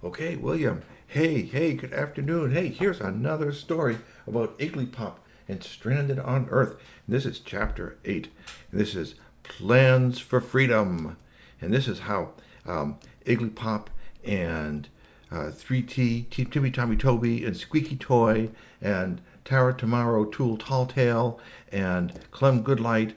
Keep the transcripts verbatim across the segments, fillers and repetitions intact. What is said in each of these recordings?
Okay, William. Hey, hey, good afternoon. Hey, here's another story about Igglypop and Stranded on Earth. And this is chapter eight. And this is Plans for Freedom. And this is how um, Igglypop and uh, three T, T, Timmy Tommy Toby, and Squeaky Toy, and Tara Tomorrow, Tool Talltail, and Clem Goodlight,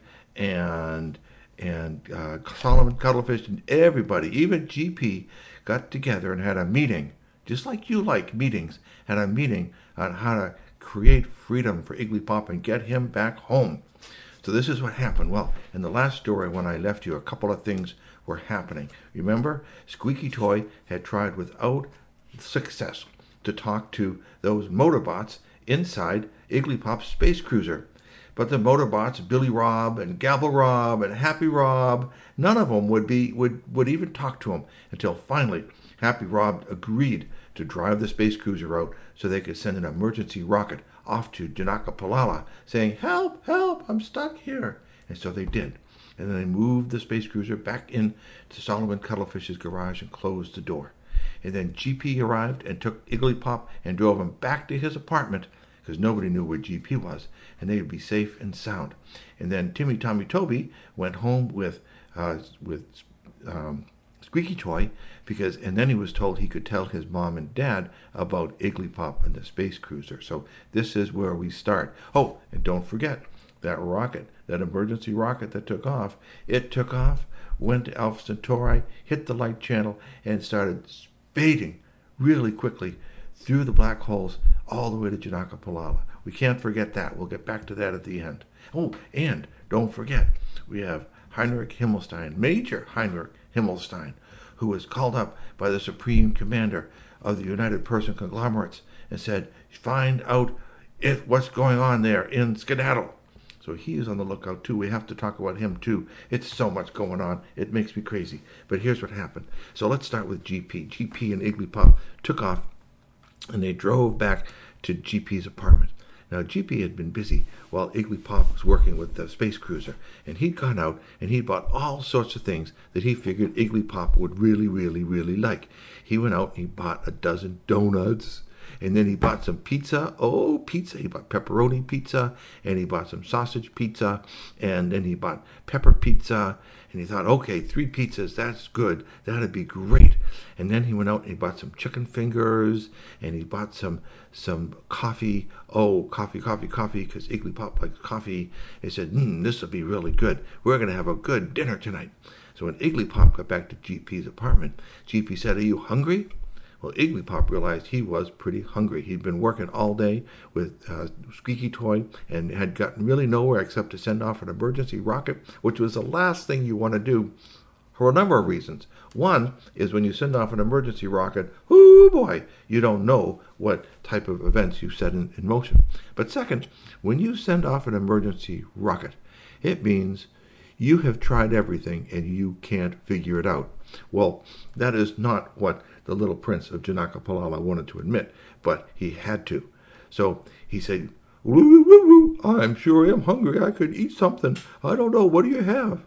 and and uh, Solomon Cuttlefish, and everybody, even G P, got together and had a meeting, just like you like meetings, had a meeting on how to create freedom for Igglypop and get him back home. So this is what happened. Well, in the last story when I left you, a couple of things were happening. Remember, Squeaky Toy had tried without success to talk to those motorbots inside Igglypop's space cruiser. But the motorbots, Billy Rob and Gabble Rob and Happy Rob, none of them would be would, would even talk to him until finally Happy Rob agreed to drive the space cruiser out so they could send an emergency rocket off to Janakapalala saying, "Help, help, I'm stuck here." And so they did. And then they moved the space cruiser back in to Solomon Cuttlefish's garage and closed the door. And then G P arrived and took Igglypop and drove him back to his apartment, because nobody knew where G P was, and they would be safe and sound. And then Timmy Tommy Toby went home with uh, with um, Squeaky Toy, because and then he was told he could tell his mom and dad about Igglypop and the space cruiser. So this is where we start. Oh, and don't forget that rocket, that emergency rocket that took off. It took off, went to Alpha Centauri, hit the light channel, and started spading really quickly through the black holes all the way to Janakapalala. We can't forget that. We'll get back to that at the end. Oh, and don't forget, we have Heinrich Himmelstein, Major Heinrich Himmelstein, who was called up by the Supreme Commander of the United Person Conglomerates and said, find out if what's going on there in Skedaddle. So he is on the lookout too. We have to talk about him too. It's so much going on. It makes me crazy. But here's what happened. So let's start with G P. G P and Igglypop took off, and they drove back to G P's apartment. Now, G P had been busy while Igglypop was working with the space cruiser, and he'd gone out and he bought all sorts of things that he figured Igglypop would really, really, really like. He went out and he bought a dozen donuts, and then he bought some pizza. Oh, pizza. He bought pepperoni pizza, and he bought some sausage pizza, and then he bought pepper pizza, and he thought, okay, three pizzas, that's good. That'd be great. And then he went out and he bought some chicken fingers, and he bought some some coffee. Oh, coffee, coffee, coffee, because Igglypop likes coffee. He said, hmm, this will be really good. We're going to have a good dinner tonight. So when Igglypop got back to G P's apartment, G P said, are you hungry? Well, Igglypop realized he was pretty hungry. He'd been working all day with uh, Squeaky Toy and had gotten really nowhere except to send off an emergency rocket, which was the last thing you want to do for a number of reasons. One is when you send off an emergency rocket, oh boy, you don't know what type of events you set in, in motion. But second, when you send off an emergency rocket, it means you have tried everything and you can't figure it out. Well, that is not what the little prince of Janakapalala wanted to admit, but he had to. So he said, woo, woo, woo, woo, I'm sure I am hungry. I could eat something. I don't know. What do you have?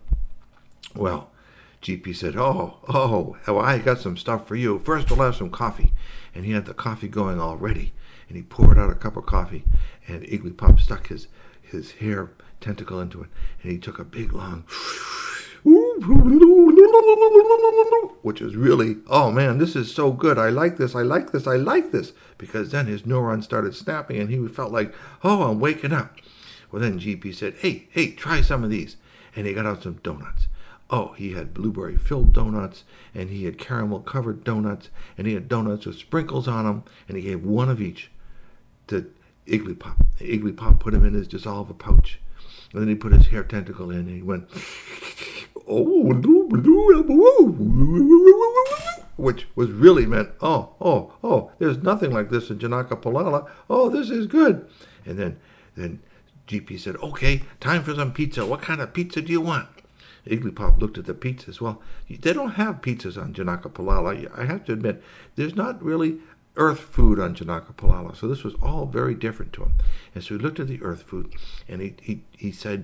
Well, G P said, oh, oh, well, I got some stuff for you. First, we'll have some coffee. And he had the coffee going already. And he poured out a cup of coffee, and Igglypop stuck his, his hair tentacle into it, and he took a big, long, which is really, oh man, this is so good. I like this, I like this, I like this. Because then his neurons started snapping, and he felt like, oh, I'm waking up. Well, then G P said, hey, hey, try some of these. And he got out some donuts. Oh, he had blueberry-filled donuts, and he had caramel-covered donuts, and he had donuts with sprinkles on them, and he gave one of each to Igglypop. Igglypop put him in his dissolver pouch, and then he put his hair tentacle in, and he went, oh, which was really meant, oh, oh, oh, there's nothing like this in Janakapalala. Oh, this is good. And then, then G P said, okay, time for some pizza. What kind of pizza do you want? Igglypop looked at the pizzas. Well, they don't have pizzas on Janakapalala. I have to admit, there's not really earth food on Janakapalala. So this was all very different to him. And so he looked at the earth food, and he he, he said,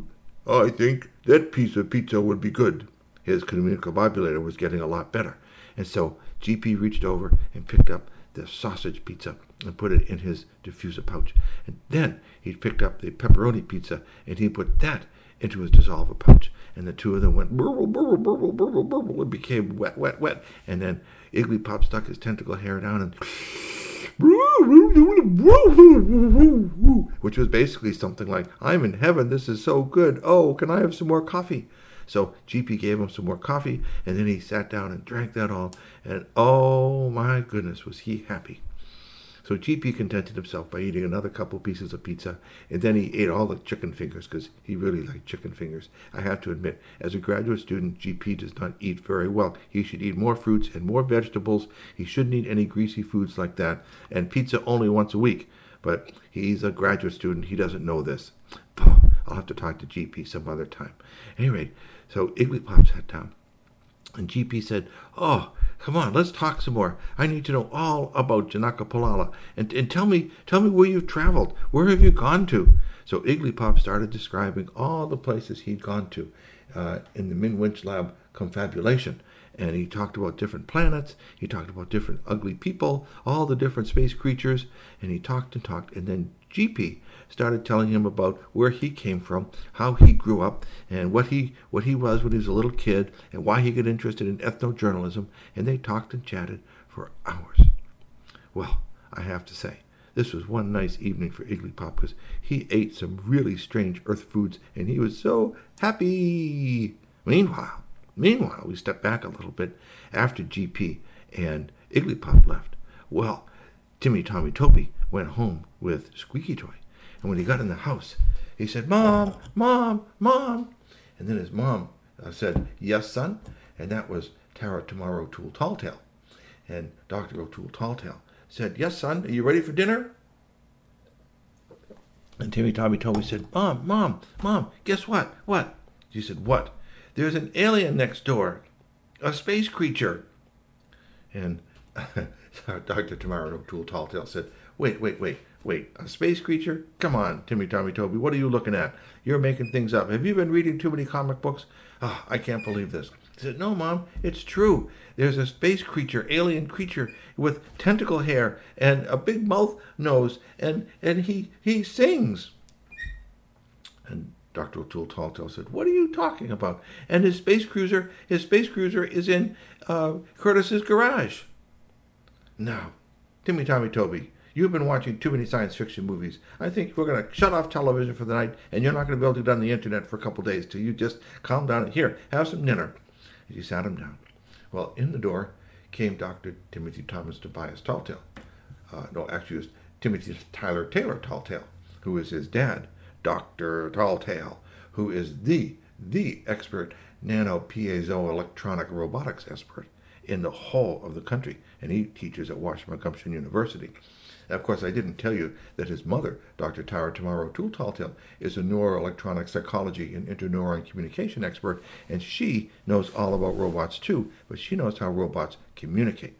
I think that piece of pizza would be good. His communicabulator was getting a lot better. And so G P reached over and picked up the sausage pizza and put it in his diffuser pouch. And then he picked up the pepperoni pizza and he put that into his dissolver pouch. And the two of them went burble, burble, burble, burble, burble. It became wet, wet, wet. And then Igglypop stuck his tentacle hair down and which was basically something like, I'm in heaven, this is so good. Oh, can I have some more coffee? So G P gave him some more coffee, and then he sat down and drank that all, and oh my goodness, was he happy. So G P contented himself by eating another couple pieces of pizza, and then he ate all the chicken fingers, because he really liked chicken fingers. I have to admit, as a graduate student, G P does not eat very well. He should eat more fruits and more vegetables. He shouldn't eat any greasy foods like that, and pizza only once a week. But he's a graduate student. He doesn't know this. I'll have to talk to G P some other time. Anyway, so Igglypop sat down, and G P said, oh, come on, let's talk some more. I need to know all about Janakapalala. And, and tell me tell me where you've traveled. Where have you gone to? So Igglypop started describing all the places he'd gone to uh, in the Minwinch Lab confabulation. And he talked about different planets. He talked about different ugly people, all the different space creatures. And he talked and talked. And then G P started telling him about where he came from, how he grew up, and what he what he was when he was a little kid, and why he got interested in ethnojournalism. And they talked and chatted for hours. Well, I have to say, this was one nice evening for Igglypop, because he ate some really strange earth foods, and he was so happy. Meanwhile, meanwhile, we stepped back a little bit after G P and Igglypop left. Well, Timmy Tommy Toby went home with Squeaky Toy. And when he got in the house, he said, Mom, Mom, Mom. And then his mom uh, said, yes, son. And that was Tara Tomorrow O'Toole Talltail. And Doctor O'Toole Talltail said, yes, son, are you ready for dinner? And Timmy Tommy Toby said, Mom, Mom, Mom, guess what? What? She said, what? There's an alien next door, a space creature. And Doctor Tomorrow O'Toole Talltail said, wait, wait, wait. Wait, a space creature? Come on, Timmy Tommy Toby, what are you looking at? You're making things up. Have you been reading too many comic books? Oh, I can't believe this. He said, no, Mom, it's true. There's a space creature, alien creature with tentacle hair and a big mouth nose, and, and he, he sings. And Doctor O'Toole Talltail said, what are you talking about? And his space cruiser, his space cruiser is in uh, Curtis's garage. Now, Timmy Tommy Toby, you've been watching too many science fiction movies. I think we're going to shut off television for the night, and you're not going to be able to get on the internet for a couple days till you just calm down. And here, have some dinner. And she sat him down. Well, in the door came Doctor Timothy Thomas Tobias Talltail. Uh, no, actually, it was Timothy Tyler Taylor Talltail, who is his dad, Doctor Talltail, who is the, the expert nano-piezo-electronic robotics expert in the whole of the country, and he teaches at Washington Gumption University. Now, of course, I didn't tell you that his mother, Doctor Tara Tomorrow O'Toole Talltail, is a neuroelectronic psychology and interneuron communication expert, and she knows all about robots too, but she knows how robots communicate.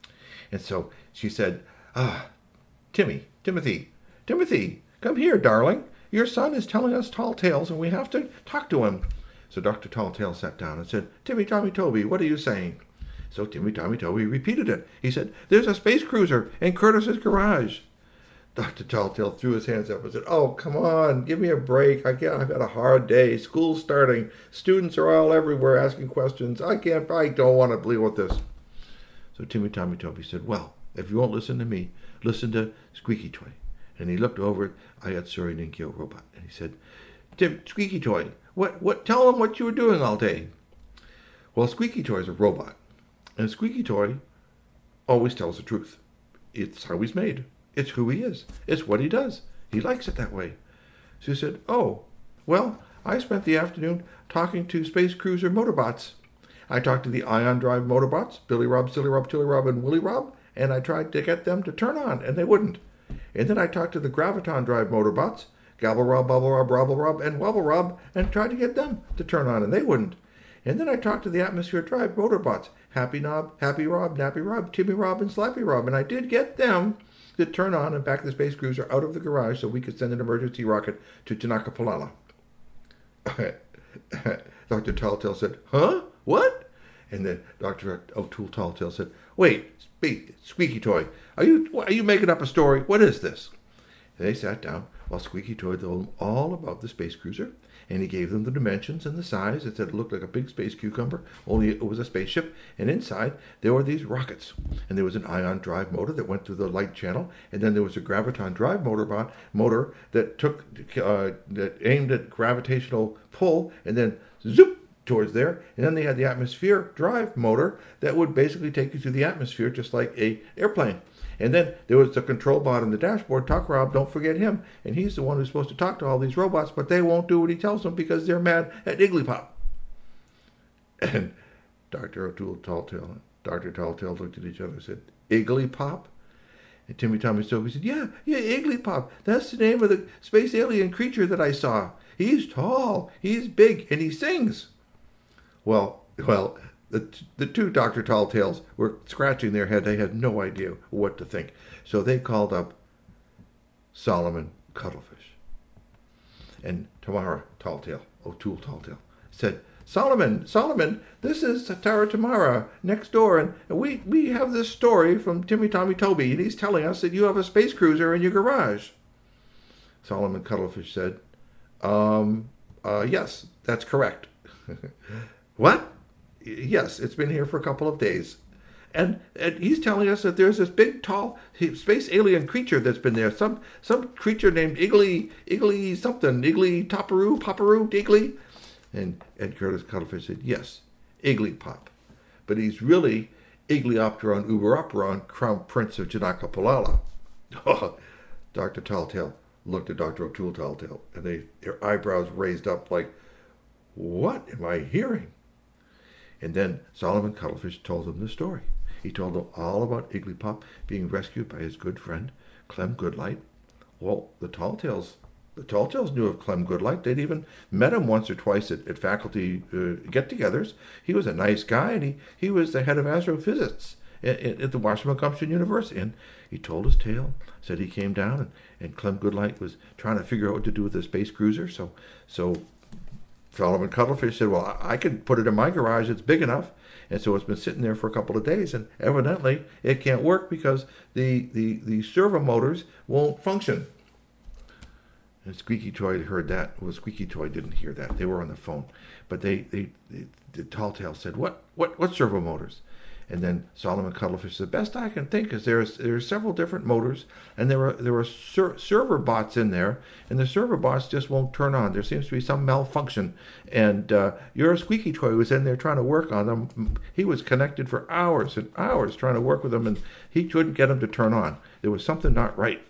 And so she said, ah, Timmy, Timothy, Timothy, come here, darling. Your son is telling us tall tales, and we have to talk to him. So Doctor Talltail sat down and said, Timmy Tommy Toby, what are you saying? So Timmy Tommy Toby repeated it. He said, there's a space cruiser in Curtis's garage. Doctor Talltail threw his hands up and said, oh, come on, give me a break. I can't, I've had a hard day. School's starting. Students are all everywhere asking questions. I can't, I don't want to deal with this. So Timmy Tommy Toby said, well, if you won't listen to me, listen to Squeaky Toy. And he looked over at Ayatsuri Ninkyo Robot, and he said, Tim, Squeaky Toy, what, what, tell him what you were doing all day. Well, Squeaky Toy is a robot. And Squeaky Toy always tells the truth. It's how he's made. It's who he is. It's what he does. He likes it that way. So he said, oh, well, I spent the afternoon talking to Space Cruiser Motorbots. I talked to the Ion Drive Motorbots, Billy Rob, Silly Rob, Tilly Rob, and Willy Rob, and I tried to get them to turn on, and they wouldn't. And then I talked to the Graviton Drive Motorbots, Gabble Rob, Bubble Rob, Robble Rob, and Wobble Rob, and tried to get them to turn on, and they wouldn't. And then I talked to the Atmosphere Drive Motorbots, Happy Knob, Happy Rob, Nappy Rob, Timmy Rob, and Slappy Rob, and I did get them to turn on and back the space cruiser out of the garage so we could send an emergency rocket to Janakapalala. Doctor Talltail said, huh? What? And then Doctor O'Toole Talltail said, "Wait, Squeaky Toy, are you are you making up a story? What is this?" And they sat down while Squeaky Toy told them all about the space cruiser, and he gave them the dimensions and the size. It said it looked like a big space cucumber, only it was a spaceship, and inside there were these rockets, and there was an ion drive motor that went through the light channel, and then there was a graviton drive motor bot, motor that took uh, that aimed at gravitational pull, and then zoop towards there, and then they had the atmosphere drive motor that would basically take you through the atmosphere just like a airplane. And then there was the control bot in the dashboard, Talk Rob, don't forget him. And he's the one who's supposed to talk to all these robots, but they won't do what he tells them because they're mad at Igglypop. And Doctor O'Toole Talltail and Doctor Talltail looked at each other and said, "Igglypop?" And Timmy Tommy Stovey said, "Yeah, yeah, Igglypop. That's the name of the space alien creature that I saw. He's tall, he's big, and he sings." Well, well, the the two Doctor Talltails were scratching their head. They had no idea what to think. So they called up Solomon Cuttlefish. And Tamara Talltail, O'Toole Talltail, said, "Solomon, Solomon, this is Tara Tamara next door, and we, we have this story from Timmy Tommy Toby, and he's telling us that you have a space cruiser in your garage." Solomon Cuttlefish said, um, uh, yes, that's correct." "What?" "Yes, it's been here for a couple of days. And, and he's telling us that there's this big, tall space alien creature that's been there. Some some creature named Iggly, Iggly something, Iggly Topperoo, Popperoo, Iggly." And Ed Curtis Cuttlefish said, "Yes, Igglypop. But he's really Igglyopteron Uberoperon, Crown Prince of Janakapalala." Oh, Doctor Talltail looked at Doctor O'Toole Talltail, and they, their eyebrows raised up like, "What am I hearing?" And then Solomon Cuttlefish told them the story. He told them all about Igglypop being rescued by his good friend, Clem Goodlight. Well, the Talltails, the Talltails knew of Clem Goodlight. They'd even met him once or twice at, at faculty uh, get-togethers. He was a nice guy, and he, he was the head of astrophysics at, at the Washington Gumption University. And he told his tale, said he came down, and, and Clem Goodlight was trying to figure out what to do with the space cruiser. So, so Solomon Cuttlefish said, "Well, I can put it in my garage. It's big enough." And so it's been sitting there for a couple of days, and evidently it can't work because the, the, the servo motors won't function. And Squeaky Toy heard that. Well, Squeaky Toy didn't hear that. They were on the phone. But they, they, they the Talltail said, what, what, what servo motors? And then Solomon Cuttlefish said, "Best I can think is there's there's several different motors, and there are there are ser- server bots in there, and the server bots just won't turn on. There seems to be some malfunction, and uh, your Squeaky Toy was in there trying to work on them. He was connected for hours and hours trying to work with them, and he couldn't get them to turn on. There was something not right."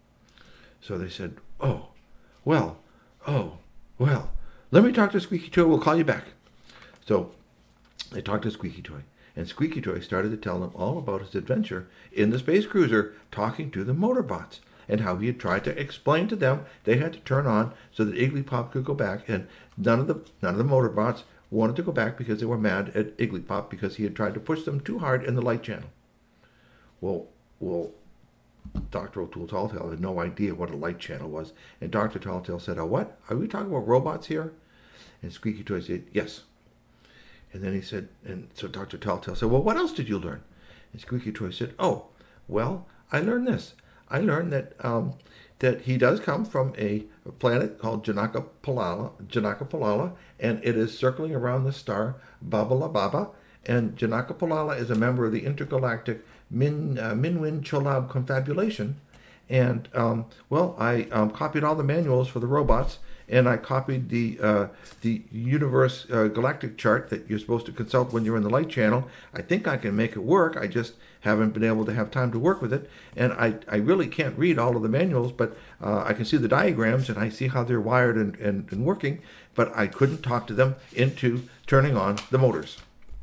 So they said, "Oh, well, oh, well, let me talk to Squeaky Toy. We'll call you back." So they talked to Squeaky Toy. And Squeaky Toy started to tell them all about his adventure in the space cruiser, talking to the motorbots, and how he had tried to explain to them they had to turn on so that Igglypop could go back, and none of the none of the motorbots wanted to go back because they were mad at Igglypop because he had tried to push them too hard in the light channel. Well, well, Doctor O'Toole Talltail had no idea what a light channel was, and Doctor Talltail said, "Oh, what? Are we talking about robots here?" And Squeaky Toy said, "Yes." And then he said, and so Doctor Talltail said, "Well, what else did you learn?" And Squeaky Toy said, "Oh, well, I learned this. I learned that um, that he does come from a, a planet called Janakapalala, Janakapalala, and it is circling around the star Babalababa. And Janakapalala is a member of the intergalactic Min uh, Minwin Cholab confabulation. And um, well, I um, copied all the manuals for the robots." And I copied the uh, the universe uh, galactic chart that you're supposed to consult when you're in the light channel. I think I can make it work. I just haven't been able to have time to work with it. And I, I really can't read all of the manuals, but uh, I can see the diagrams and I see how they're wired and, and, and working. But I couldn't talk to them into turning on the motors.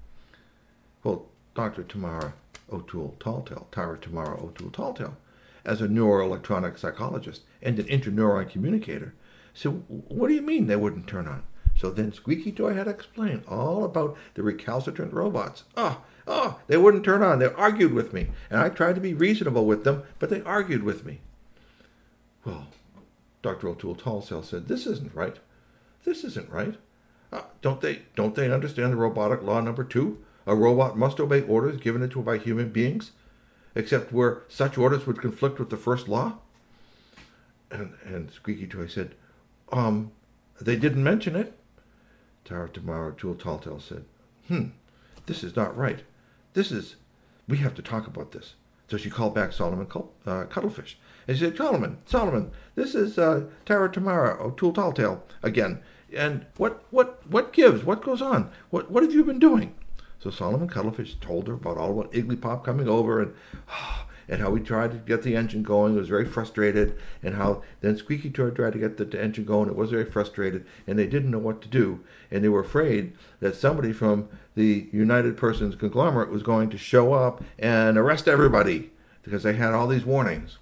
Well, Doctor Tamara O'Toole Talltail, Tara Tamara O'Toole Talltail, as a neuroelectronic psychologist and an interneuron communicator, so what do you mean they wouldn't turn on? So then Squeaky Toy had to explain all about the recalcitrant robots. Oh, oh, they wouldn't turn on. They argued with me. And I tried to be reasonable with them, but they argued with me. Well, Doctor O'Toole Talltail said, "This isn't right. This isn't right. Uh, don't they don't they understand the robotic law number two A robot must obey orders given it to it by human beings, except where such orders would conflict with the first law? And, and Squeaky Toy said, um, they didn't mention it. Tara Tamara Tool Talltail said, hmm, this is not right. This is, we have to talk about this. So she called back Solomon uh, Cuttlefish. And she said, Solomon, Solomon, this is uh, Tara Tamara O'Toole Talltail again. And what, what, what gives? What goes on? What, what have you been doing? So Solomon Cuttlefish told her about all about Igglypop coming over and and how he tried to get the engine going. He was very frustrated, and how then Squeaky Toy tried to get the, the engine going. It was very frustrated, and they didn't know what to do, and they were afraid that somebody from the United Persons conglomerate was going to show up and arrest everybody because they had all these warnings.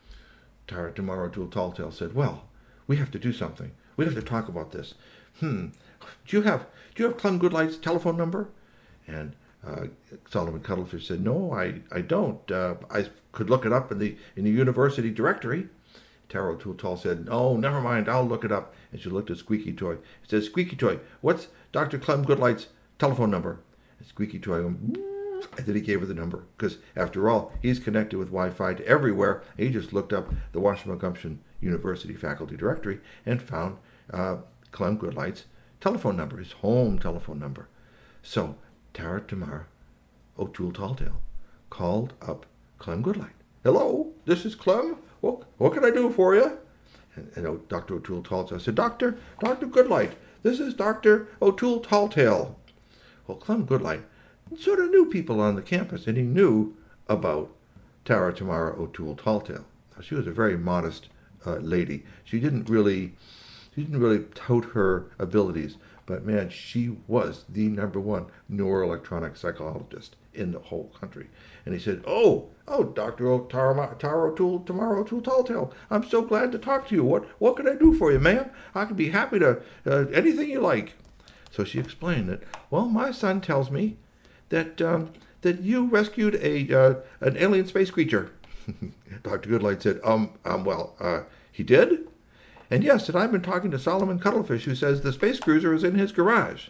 Tara Tamara Tool Talltail said, well, we have to do something. We have to talk about this. Hmm. Do you have do you have Clem Goodlight's telephone number? And uh, Solomon Cuttlefish said, no, I, I don't. Uh, I could look it up in the in the university directory. Tara O'Toole Tall said, no, never mind, I'll look it up. And she looked at Squeaky Toy. She said, Squeaky Toy, what's Doctor Clem Goodlight's telephone number? And Squeaky Toy went, and then he gave her the number. Because, after all, he's connected with Wi-Fi to everywhere. He just looked up the Washington Gumption University faculty directory and found uh, Clem Goodlight's telephone number, his home telephone number. So, Tara Tamara O'Toole Talltail called up Clem Goodlight. Hello, this is Clem. What, what can I do for you? And, and Doctor O'Toole Talltail said, Doctor, Doctor Goodlight, this is Doctor O'Toole Talltail. Well, Clem Goodlight sort of knew people on the campus, and he knew about Tara Tamara O'Toole Talltail. She was a very modest uh, lady. She didn't really, she didn't really tout her abilities. But, man, she was the number one neuroelectronic psychologist in the whole country. And he said, oh, oh, Doctor O, Tara, Tara O'Toole, Tamara O'Toole Talltail, I'm so glad to talk to you. What what can I do for you, ma'am? I can be happy to, uh, anything you like. So she explained that, well, my son tells me that um, that you rescued a uh, an alien space creature. Doctor Goodlight said, um, um well, uh, he did? And yes, and I've been talking to Solomon Cuttlefish, who says the space cruiser is in his garage.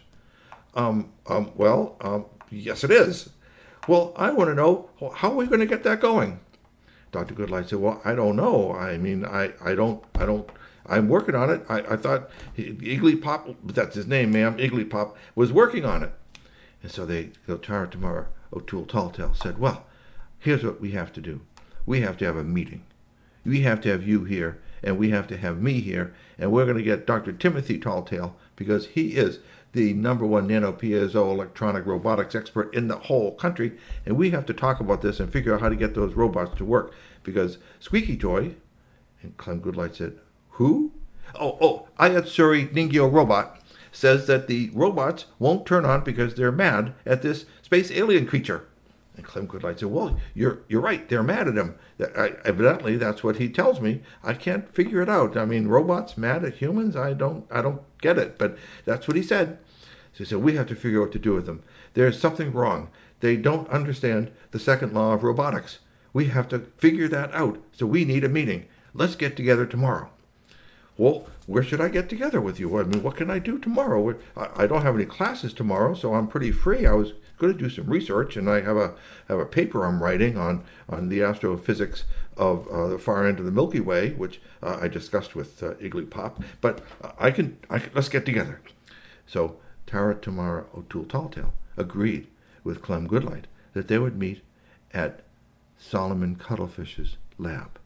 Um, um, well, um, yes, it is. Well, I want to know, how are we going to get that going? Doctor Goodlight said, well, I don't know. I mean, I, I don't, I don't, I'm working on it. I, I thought Igglypop, that's his name, ma'am, Igglypop, was working on it. And so they, Tara Tamara O'Toole Talltail said, well, here's what we have to do. We have to have a meeting. We have to have you here. And we have to have me here, and we're going to get Doctor Timothy Talltail, because he is the number one nano-piezo electronic robotics expert in the whole country, and we have to talk about this and figure out how to get those robots to work, because Squeaky Toy, and Clem Goodlight said, who? Oh, oh, Ayatsuri Ningyo Robot says that the robots won't turn on because they're mad at this space alien creature. And Clem Goodlight said, well, you're you're right. They're mad at him. I, evidently, that's what he tells me. I can't figure it out. I mean, robots mad at humans? I don't I don't get it. But that's what he said. So he said, we have to figure out what to do with them. There's something wrong. They don't understand the second law of robotics. We have to figure that out. So we need a meeting. Let's get together tomorrow. Well, where should I get together with you? I mean, what can I do tomorrow? I don't have any classes tomorrow, so I'm pretty free. I was going to do some research, and I have a have a paper I'm writing on, on the astrophysics of uh, the far end of the Milky Way, which uh, I discussed with uh, Igglypop. But I can, I can, let's get together. So Tara Tamara O'Toole Talltail agreed with Clem Goodlight that they would meet at Solomon Cuttlefish's lab.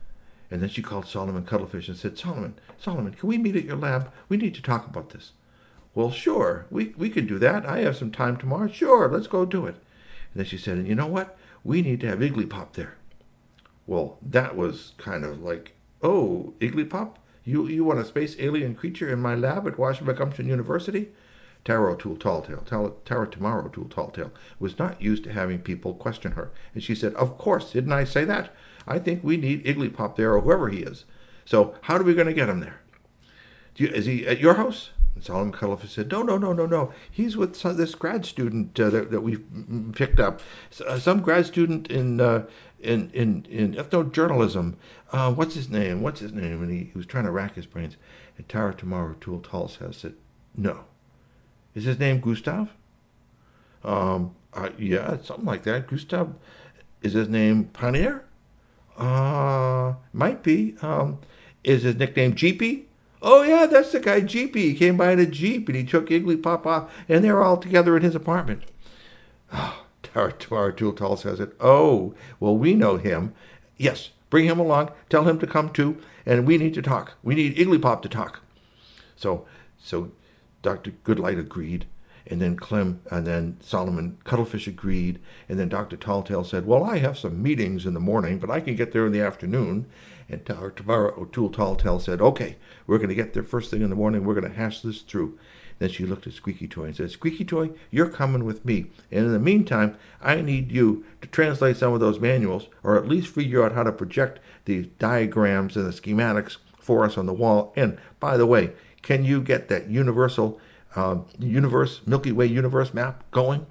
And then she called Solomon Cuttlefish and said, Solomon, Solomon, can we meet at your lab? We need to talk about this. Well, sure, we, we can do that. I have some time tomorrow. Sure, let's go do it. And then she said, and you know what? We need to have Igglypop there. Well, that was kind of like, oh, Igglypop? You you want a space alien creature in my lab at Washington Gumption University? Tara O'Toole Talltail, Tara Tamara O'Toole Talltail, was not used to having people question her. And she said, of course, didn't I say that? I think we need Igglypop there, or whoever he is. So how are we going to get him there? Do you, is he at your house? And Solomon Cuttlefish said, no, no, no, no, no. He's with some, this grad student uh, that, that we've picked up. Uh, some grad student in uh, in in, in ethnojournalism. Uh, what's his name? What's his name? And he, he was trying to rack his brains. And Tara Tamara O'Toole Talltail said, no. Is his name Gustav? Um, Uh, yeah, something like that. Gustav, is his name Panier? Uh, might be. Um, is his nickname Jeepy? Oh, yeah, that's the guy, Jeepy. He came by in a Jeep, and he took Igglypop off, and they were all together in his apartment. Oh, Tara Tool says it. Oh, well, we know him. Yes, bring him along. Tell him to come too, and we need to talk. We need Igglypop to talk. So, so Doctor Goodlight agreed, and then Clem, and then Solomon Cuttlefish agreed, and then Doctor Talltail said, well, I have some meetings in the morning, but I can get there in the afternoon. And Tamara O'Toole Talltail said, okay, we're going to get there first thing in the morning. We're going to hash this through. Then she looked at Squeaky Toy and said, Squeaky Toy, you're coming with me. And in the meantime, I need you to translate some of those manuals, or at least figure out how to project the diagrams and the schematics for us on the wall. And by the way, can you get that universal uh, universe, Milky Way universe map going?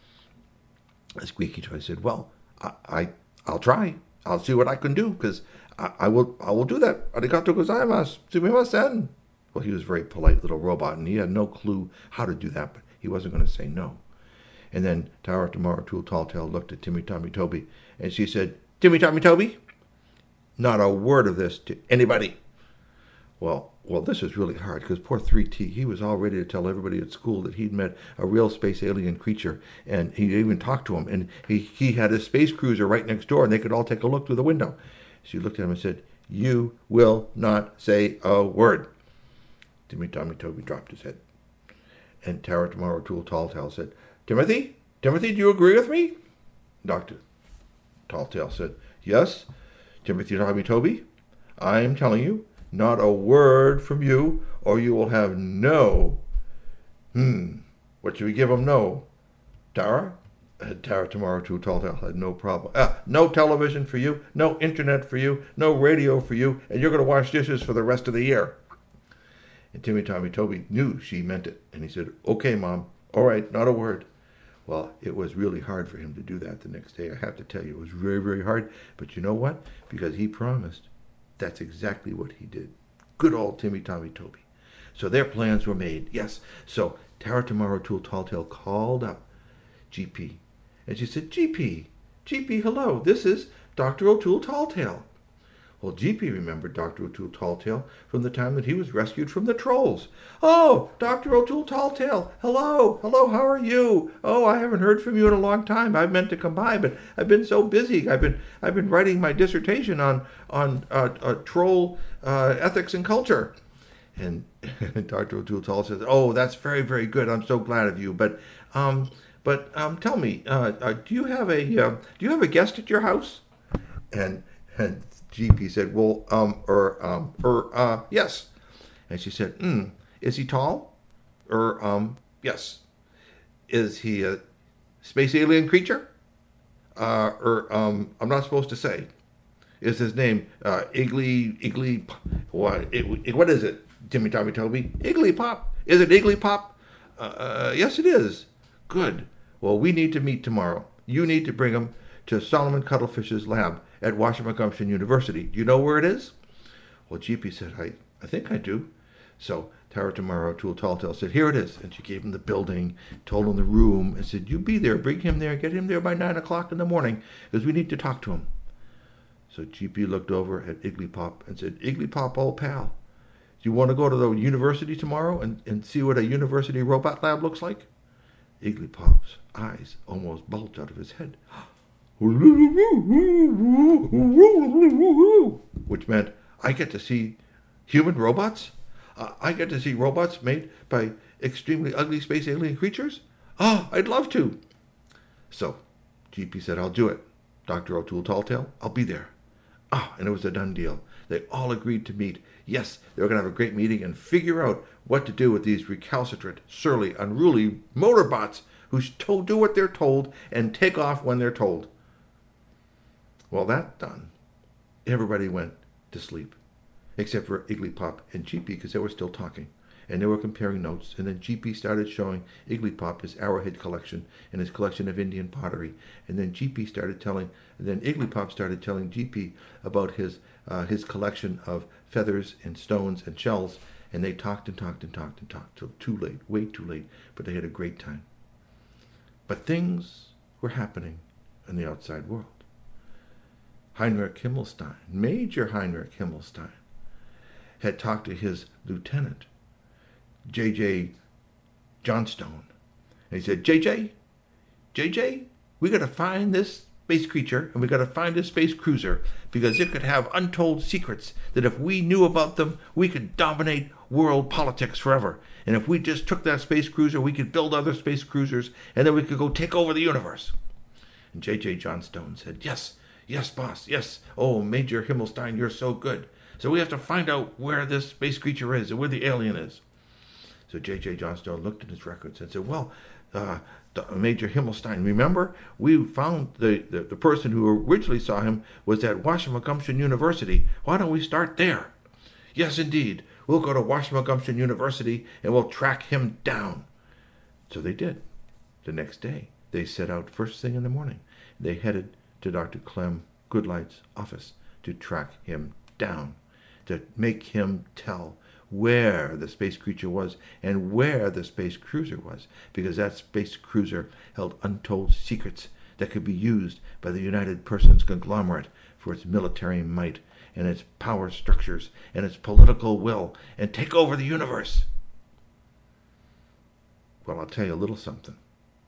And Squeaky Toy said, well, I, I, I'll try. I'll see what I can do, because I, I will I will do that. Arigato gozaimasu. Sumimasen. Well, he was a very polite little robot, and he had no clue how to do that, but he wasn't going to say no. And then Tara Tomorrow Tool Talltail looked at Timmy Tommy Toby, and she said, Timmy Tommy Toby, not a word of this to anybody. Well, well, this is really hard, because poor three T, he was all ready to tell everybody at school that he'd met a real space alien creature, and he even talked to him, and he, he had his space cruiser right next door, and they could all take a look through the window. She looked at him and said, you will not say a word. Timmy Tommy Toby dropped his head. And Tara Tomorrow Tool Talltail said, Timothy, Timothy, do you agree with me? Doctor Talltail said, yes, Timothy Tommy Toby, I am telling you, not a word from you, or you will have no. Hmm, what should we give him no? Tara? Uh, Tara Tomorrow Tool Talltail had no problem. Ah, no television for you, no internet for you, no radio for you, and you're going to wash dishes for the rest of the year. And Timmy Tommy Toby knew she meant it, and he said, okay, Mom, all right, not a word. Well, it was really hard for him to do that the next day. I have to tell you, it was very, very hard. But you know what? Because he promised, that's exactly what he did. Good old Timmy Tommy Toby. So their plans were made, yes. So Tara Tomorrow Tool Talltail called up G P, and she said, G P, G P, hello, this is Doctor O'Toole Talltail. Well, G P remembered Doctor O'Toole Talltail from the time that he was rescued from the trolls. Oh, Doctor O'Toole Talltail, hello, hello, how are you? Oh, I haven't heard from you in a long time. I've meant to come by, but I've been so busy. I've been I've been writing my dissertation on on uh, uh, troll uh, ethics and culture. And Doctor O'Toole Talltail says, oh, that's very, very good. I'm so glad of you. But um, but um, tell me, uh, uh, do you have a uh, do you have a guest at your house? And and G P said, well, um, or, um, or, uh, yes. And she said, hmm, is he tall? Or, um, yes. Is he a space alien creature? Uh, or, um, I'm not supposed to say. Is his name, uh, Iggly, Iggly, what, it, what is it, Timmy Tommy Toby? Igglypop. Is it Igglypop? Uh, uh, yes, it is. Good. Well, we need to meet tomorrow. You need to bring him to Solomon Cuttlefish's lab at Washamegumption University. Do you know where it is? Well, G P said, I, I think I do. So Tara Tomorrow Tool Talltail said, here it is. And she gave him the building, told him the room, and said, you be there, bring him there, get him there by nine o'clock in the morning, because we need to talk to him. So G P looked over at Igglypop and said, Igglypop, old pal, do you want to go to the university tomorrow and, and see what a university robot lab looks like? Igglypop's eyes almost bulged out of his head. Which meant, I get to see human robots? Uh, I get to see robots made by extremely ugly space alien creatures? Ah, oh, I'd love to. So, G P said, I'll do it. Doctor O'Toole Talltail, I'll be there. Ah, oh, and it was a done deal. They all agreed to meet. Yes, they were going to have a great meeting and figure out what to do with these recalcitrant, surly, unruly motorbots who do what they're told and take off when they're told. Well, that done, everybody went to sleep, except for Igglypop and G P, because they were still talking, and they were comparing notes, and then G P started showing Igglypop his arrowhead collection and his collection of Indian pottery, and then G P started telling, and then Igglypop started telling G P about his uh, his collection of feathers and stones and shells, and they talked and talked and talked and talked till too late, way too late, but they had a great time. But things were happening in the outside world. Heinrich Himmelstein, Major Heinrich Himmelstein, had talked to his lieutenant, J J Johnstone. And he said, J J, J J, we got to find this space creature, and we got to find this space cruiser, because it could have untold secrets that if we knew about them, we could dominate world politics forever. And if we just took that space cruiser, we could build other space cruisers, and then we could go take over the universe. And J J Johnstone said, yes, yes, boss, yes. Oh, Major Himmelstein, you're so good. So we have to find out where this space creature is and where the alien is. So J J Johnstone looked at his records and said, well, uh, Major Himmelstein, remember, we found the, the, the person who originally saw him was at Washington University. Why don't we start there? Yes, indeed. We'll go to Washington University and we'll track him down. So they did. The next day, they set out first thing in the morning. They headed to Doctor Clem Goodlight's office to track him down, to make him tell where the space creature was and where the space cruiser was, because that space cruiser held untold secrets that could be used by the United Persons Conglomerate for its military might and its power structures and its political will and take over the universe. Well, I'll tell you a little something.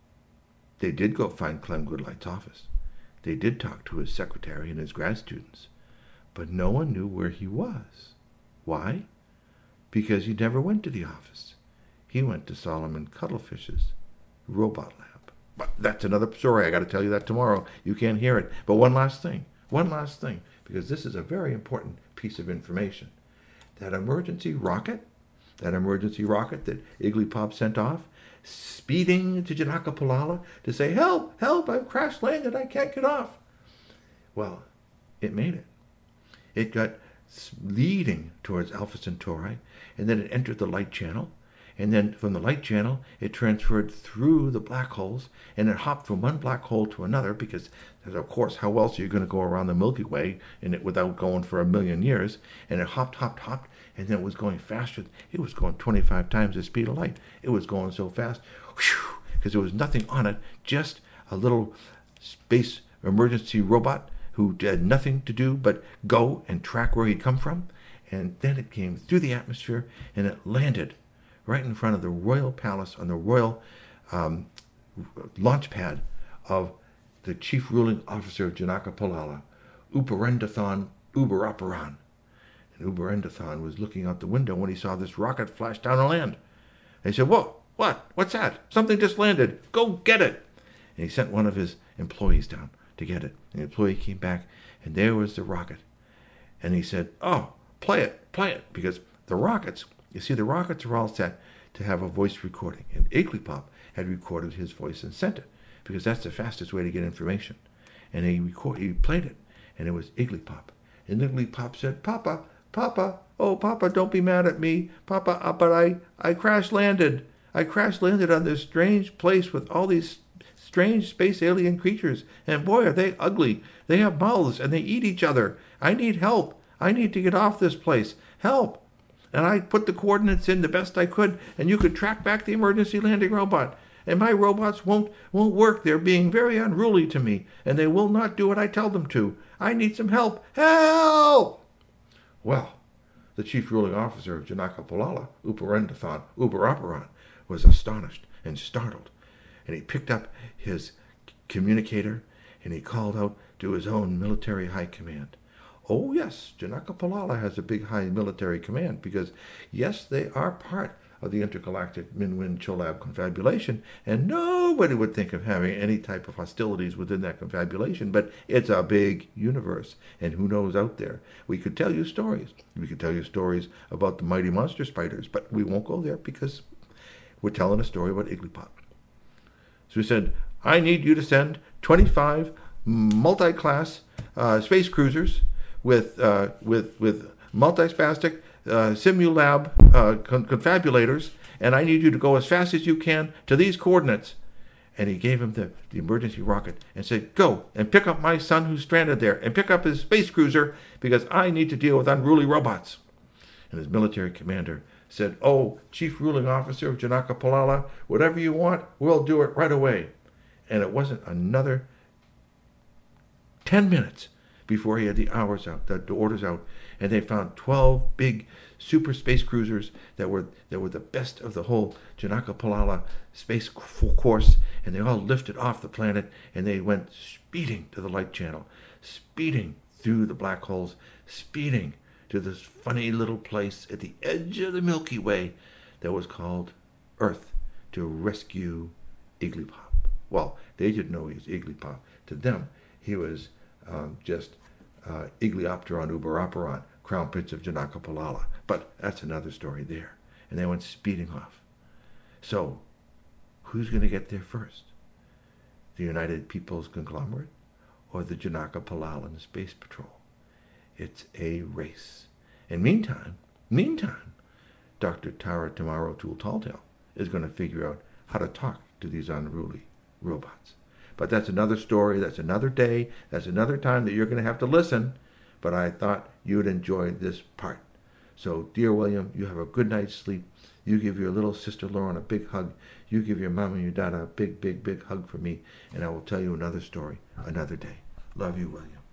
They did go find Clem Goodlight's office. They did talk to his secretary and his grad students, but no one knew where he was. Why? Because he never went to the office. He went to Solomon Cuttlefish's robot lab. But that's another story. I got to tell you that tomorrow. You can't hear it. But one last thing. One last thing. Because this is a very important piece of information. That emergency rocket, that emergency rocket that Igglypop sent off, speeding to Janaka-Palala to say, help, help, I've crash landed, I can't get off. Well, it made it. It got leading towards Alpha Centauri, and then it entered the light channel, and then from the light channel it transferred through the black holes, and it hopped from one black hole to another, because of course how else are you going to go around the Milky Way in it without going for a million years? And it hopped, hopped, hopped, and then it was going faster. It was going twenty-five times the speed of light. It was going so fast, because there was nothing on it, just a little space emergency robot who had nothing to do but go and track where he'd come from. And then it came through the atmosphere, and it landed right in front of the Royal Palace on the Royal um, launch pad of the Chief Ruling Officer of Janaka-Palala, Uparendathon Ubaraparan. And Uparendathon was looking out the window when he saw this rocket flash down on land. And he said, whoa, what? What's that? Something just landed. Go get it. And he sent one of his employees down to get it. And the employee came back, and there was the rocket. And he said, oh, play it, play it. Because the rockets, you see, the rockets are all set to have a voice recording. And Igglypop had recorded his voice and sent it, because that's the fastest way to get information. And he, record, he played it, and it was Igglypop. And Igglypop said, Papa, Papa, oh, Papa, don't be mad at me. Papa, uh, but I, I crash landed. I crash landed on this strange place with all these strange space alien creatures. And boy, are they ugly. They have mouths, and they eat each other. I need help. I need to get off this place. Help. And I put the coordinates in the best I could, and you could track back the emergency landing robot. And my robots won't won't work. They're being very unruly to me, and they will not do what I tell them to. I need some help. Help! Well, the Chief Ruling Officer of Janaka-Palala, Uparendathon Ubaraparan, was astonished and startled. And he picked up his communicator, and he called out to his own military high command. Oh, yes, Janaka-Palala has a big high military command, because, yes, they are part of the intergalactic Minwin-Cholab confabulation, and nobody would think of having any type of hostilities within that confabulation, but it's a big universe, and who knows out there? We could tell you stories. We could tell you stories about the mighty monster spiders, but we won't go there because we're telling a story about Igglypop. So he said, I need you to send twenty-five multi-class uh, space cruisers with uh, with with multispastic uh, Simulab uh, con- confabulators, and I need you to go as fast as you can to these coordinates. And he gave him the, the emergency rocket and said, go and pick up my son who's stranded there, and pick up his space cruiser, because I need to deal with unruly robots. And his military commander said, oh, Chief Ruling Officer of Janaka-Palala, whatever you want, we'll do it right away. And it wasn't another ten minutes before he had the hours out, the, the orders out, and they found twelve big super space cruisers that were that were the best of the whole Janaka-Palala space course, and they all lifted off the planet, and they went speeding to the light channel, speeding through the black holes, speeding to this funny little place at the edge of the Milky Way that was called Earth, to rescue Igglypop. Well, they didn't know he was Igglypop. To them, he was um, just uh, Igglyopteron uberoperon, Crown Prince of Janaka-Palala. But that's another story there. And they went speeding off. So, who's going to get there first? The United Peoples Conglomerate or the Janaka-Palalan Space Patrol? It's a race. And meantime, meantime, Doctor Tara Tomorrow Tool Talltail is going to figure out how to talk to these unruly robots. But that's another story, that's another day, that's another time that you're going to have to listen. But I thought you'd enjoy this part. So, dear William, you have a good night's sleep. You give your little sister Lauren a big hug. You give your mom and your dad a big, big, big hug for me. And I will tell you another story another day. Love you, William.